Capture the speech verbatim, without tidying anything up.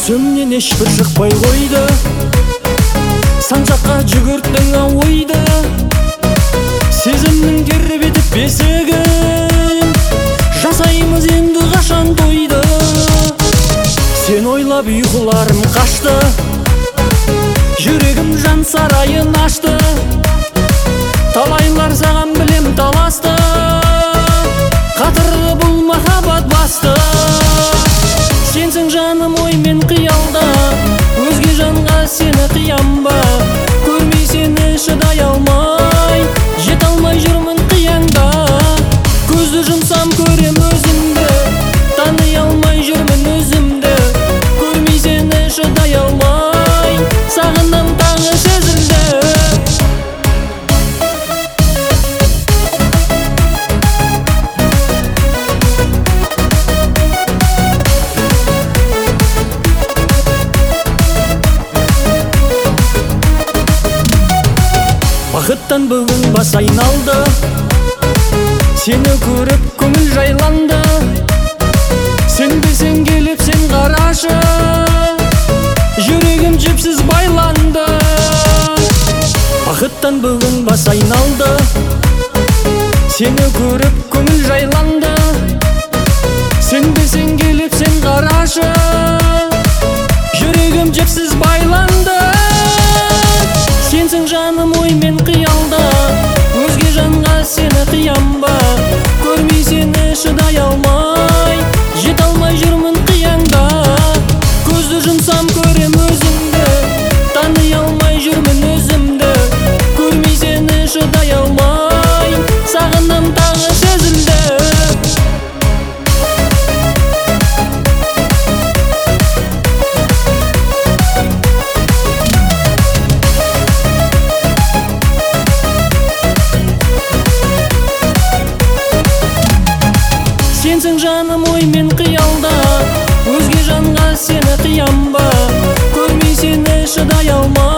көзімнен ешбір шықпай қойды, сан жаққа жүгірттің ау ойды. Сезімнің тербетіп бесігін, жасаймыз енді қашан тойды. Сен ойлап ұйқыларым қашты, жүрегім жан сарайын ашты. Талайлар саған білем таласты, қатырлы бұл махаббат басты. Сенсің жаным ой мен қиялда, өзге жанға сені қиям ба? Көрмей сені шыдай алмай, жете алмай жүрмін қиянда. Көзді жұмсам көрем өзімді, тани алмай жүрмін өзімді. Көрмей сені шыдай алмай, сағындым таңы сезілді. Бақыттан бүгін бас айналды, сені көріп көңіл жайланды. Сенбесең келіп сен қарашы, жүрегім жіпсіз байланды. Бақыттан бүгін бас айналды, сені көріп көңіл жайланды. Сенбесең келіп сен қарашы, жүрегім жіпсіз байланды. Сенсің жаным ой мен қиялда, өзге жанға сені қиям ба? Көрмей сені шыдай алмай, жете алмай жүрмін қиянда. Көзді жұмсам көрем өзімді, тани алмай жүрмін өзімді. Көрмей сені шыдай алмай, сағындым таңы сезілді. Сенсің жаным ой мен қиялда, өзге жанға сені қиям ба? Көрмей сені шыдай алмай.